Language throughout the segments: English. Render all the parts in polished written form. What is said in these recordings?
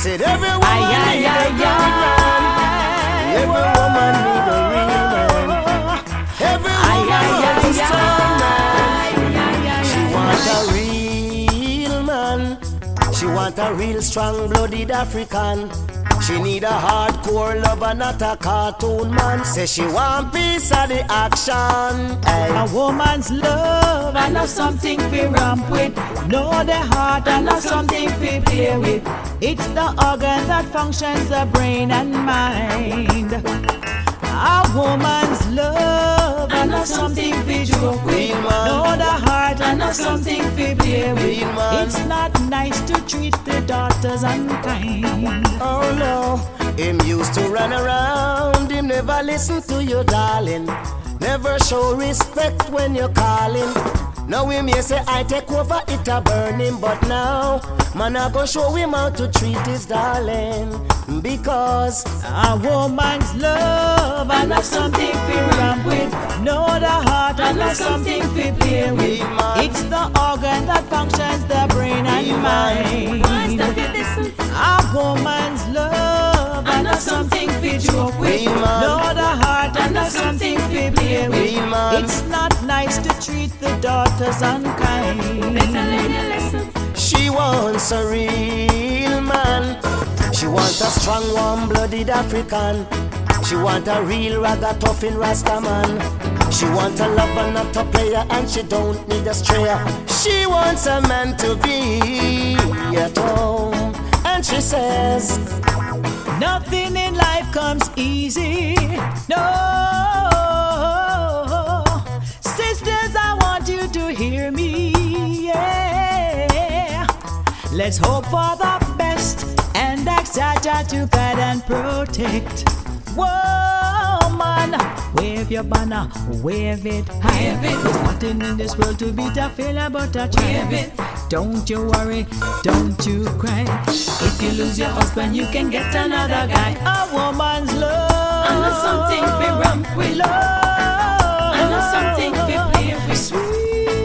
Said every woman need a good man. Every woman need a real man. Every woman wants a strong man. She want a real man. She want a real strong-blooded African. She need a hardcore lover, not a cartoon man. Say she want piece of the action. Ay. A woman's love and not something we ramp with. Know the heart and not something we play with. It's the organ that functions the brain and mind. A woman's love and not something we joke with. Know the heart and not something we play with. It's not nice to treat the daughters unkind. Oh no, him used to run around. Him never listen to you, darling. Never show respect when you're calling. Now him may say I take over, it a burn him. But now, man I go show him how to treat his darling. Because a woman's love and not something we ramp with. Know the heart and not something we play with. It's the organ that functions the brain and mind. A woman's love and not something we joke with. Know the heart and not something we play with. It's not nice to treat the daughters unkind. She wants a real man. She wants a strong, warm-blooded African. She wants a real ragga toughin' Rasta man. She wants a lover, not a player, and she don't need a strayer. She wants a man to be at home. And she says, nothing in life comes easy. No, sisters, I want you to hear me. Yeah. Let's hope for the best and ask Jah to guide and protect. Woman, wave your banner, wave it high. There's nothing in this world to beat a fella but a child. Don't you worry, don't you cry. If you lose your husband, you can get another guy. A woman's love, I know something we ramp with. Love, I know something we play with. Sweet.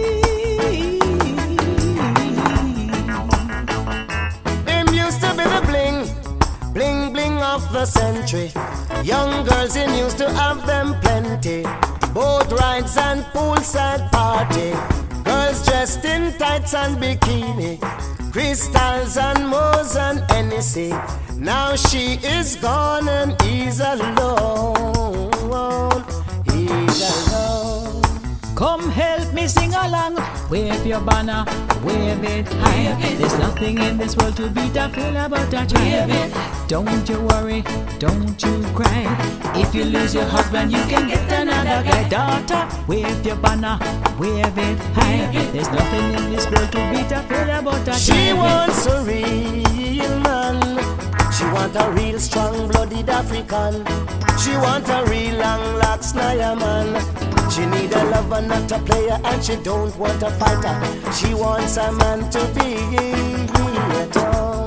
him used to be the bling, bling, bling of the century. Young girls in used to have them plenty. Boat rides and poolside party. Girls dressed in tights and bikini. Crystals and Mo's and Hennessy. Now she is gone and he's alone. He's alone. Come help me sing along. Wave your banner, wave it high. There's nothing in this world to beat a fella but a child. Don't you worry, don't you cry. If you lose your husband, you can get another guy. Daughter, wave your banner, wave it high. There's nothing in this world to beat a fella but a child. She wants a real man. She want a real strong-blooded African. She want a real long-locks Naya man. She need a lover, not a player, and she don't want a fighter. She wants a man to be at home.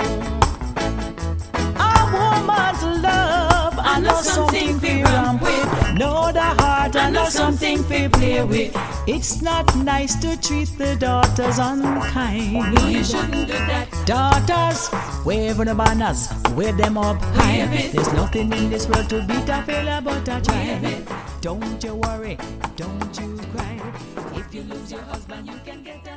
A woman's love, I know something we ramp with. Know the heart, I know something we play with. It's not nice to treat the daughters unkind. No, you shouldn't do that. Daughters, wave the banners, wave them up high. There's nothing in this world to beat a fella but a child. Don't you worry, don't you cry. If you lose your husband, you can get a